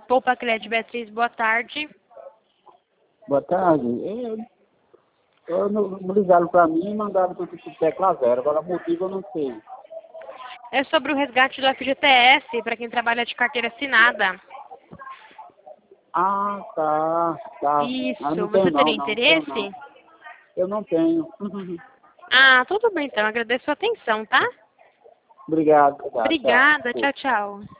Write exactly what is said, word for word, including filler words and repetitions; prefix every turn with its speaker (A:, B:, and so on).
A: Poupa Crédito, Beatriz, boa tarde.
B: Boa tarde. Eu, eu não, não ligaram para mim e mandaram para o tecla zero. Agora o motivo eu não sei.
A: É sobre o resgate do F G T S, para quem trabalha de carteira assinada.
B: Ah, tá. tá.
A: Isso,
B: Ah, não
A: você
B: tenho não,
A: teria
B: não, tenho
A: interesse?
B: não. Eu não tenho.
A: Ah, tudo bem então, agradeço a atenção, tá?
B: Obrigado, obrigado. Tchau.
A: Obrigada, tchau, tchau.